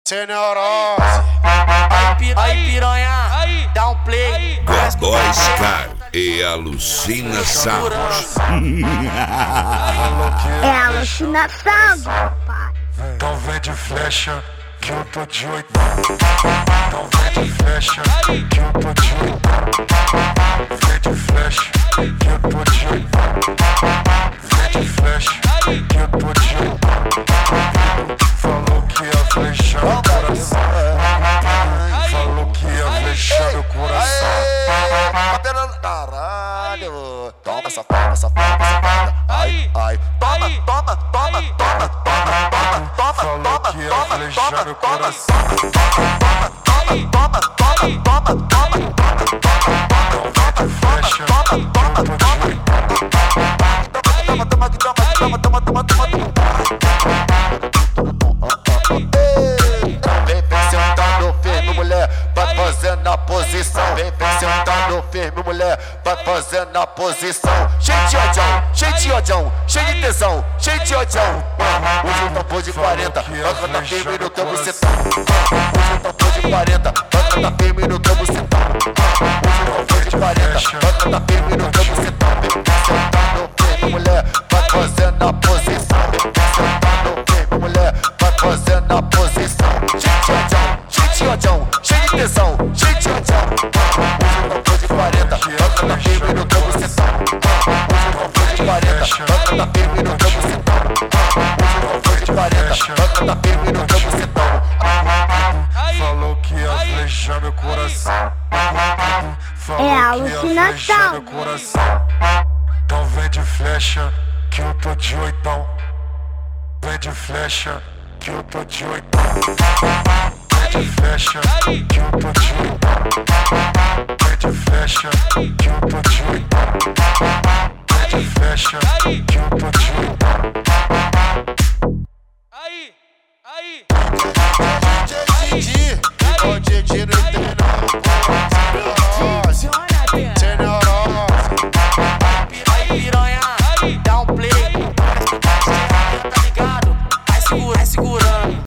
Sem neurose. Aí piranha, dá um play. Godoy Scar e Alucina Sound. É alucinação, papai. Então vem de flecha que eu tô de oitão. Então vem de flecha que eu tô de oitão. Vem de flecha que eu tô de oitão. Vem de flecha que eu tô de oitão. Falou que ia flechar o coração. Falou que ia flechar o coração. Caralho, toma safada, safada, safada. Ai, ai, toma, toma, toma, toma, toma, toma, toma, Falou que ia flechar o coração. toma, toma, toma, toma, toma. Flecha que eu tô de oitão. Toma, toma, toma, toma, toma, toma, toma. Vem sentando firme, mulher, vai fazendo a posição. Vem sentando firme, mulher, vai fazendo a posição. Cheio de odião, cheio de odião, cheio de tesão, cheio de odião. Hoje eu tô de 40, vai cantar firme no teu bucetão. Hoje eu tô de 40, vai cantar firme no teu bucetão. Hoje eu tô de 40, vai cantar firme no teu bucetão. Vem sentando firme, mulher, vai fazendo a posição. Vem sentando firme, mulher, vai fazendo a posição. Cheio de odião, cheio de tesão, cheio de odião. Hoje eu tô de 40, vai cantar firme no teu bucetão. Hoje eu tô de 40, vai cantar firme no teu bucetão. Hoje eu tô de 40, vai cantar firme no teu bucetão. Falou que ia flechar meu coração. Falou É que ia alucinação. flechar meu coração. Então vem de flecha que eu tô de oitão. Vem de flecha que eu tô de oitão. Vem de flecha que eu tô de oitão. Vem de flecha que eu tô de oitão. Vem de flecha que eu tô de oitão. Aí. DJ Didi, igual Didi no